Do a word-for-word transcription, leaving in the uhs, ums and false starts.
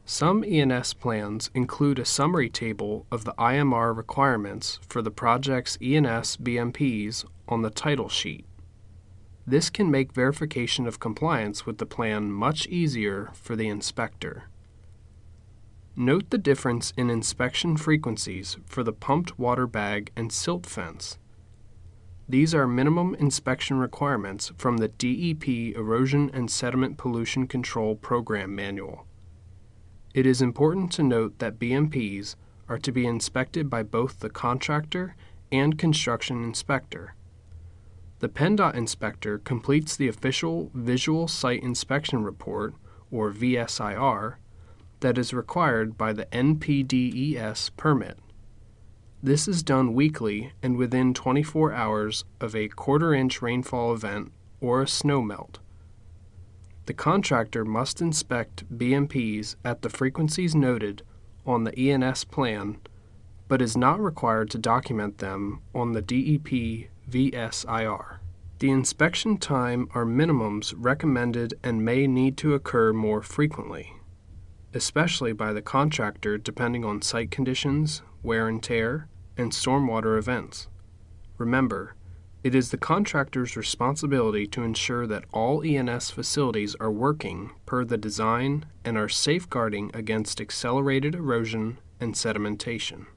Some E N S plans include a summary table of the I M R requirements for the project's E N S B M Ps on the title sheet. This can make verification of compliance with the plan much easier for the inspector. Note the difference in inspection frequencies for the pumped water bag and silt fence. These are minimum inspection requirements from the D E P Erosion and Sediment Pollution Control Program Manual. It is important to note that B M Ps are to be inspected by both the contractor and construction inspector. The PennDOT inspector completes the official Visual Site Inspection Report, or V S I R, that is required by the N P D E S permit. This is done weekly and within twenty-four hours of a quarter-inch rainfall event or a snowmelt. The contractor must inspect B M Ps at the frequencies noted on the E N S plan, but is not required to document them on the D E P V S I R. The inspection time are minimums recommended and may need to occur more frequently, especially by the contractor depending on site conditions, wear and tear, and stormwater events. Remember, it is the contractor's responsibility to ensure that all E N S facilities are working per the design and are safeguarding against accelerated erosion and sedimentation.